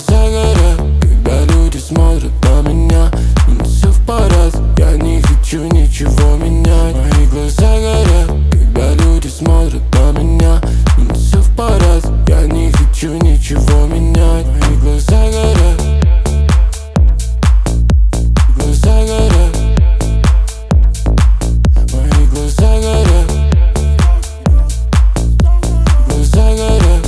глаза горят, когда люди смотрят на меня. Но все в порядке, я не хочу ничего менять. Мои глаза горят, когда люди смотрят на меня. Но все в порядке, я не хочу ничего менять. Мои глаза горят, глаза горят, мои глаза горят, глаза горят.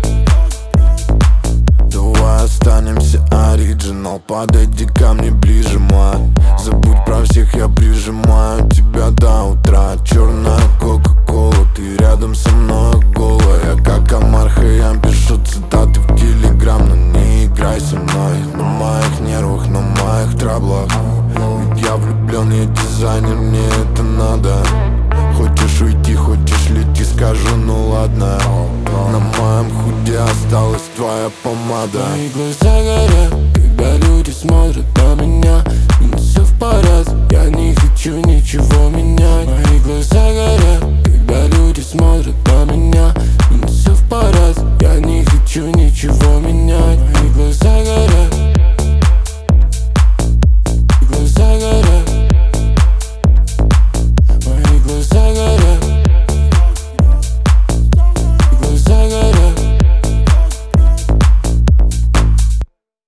Давай останемся оригинал, подойди ко мне ближе, мать. Забудь про всех, я прижимаю тебя до утра. Черная кока-кола, ты рядом со мной голая. Я как Омар Хайям пишу цитаты в телеграм, но не играй со мной. На моих нервах, на моих траблах. Ведь я влюблен, я дизайнер, мне это надо. Хочешь уйти, хочешь лети, скажу, ну ладно. На моем худе осталась твоя помада. Мои глаза горят, когда люди смотрят на меня. Но все в порядке, я не хочу ничего менять. Мои глаза горят, когда люди смотрят на меня. Но все в порядке, я не хочу ничего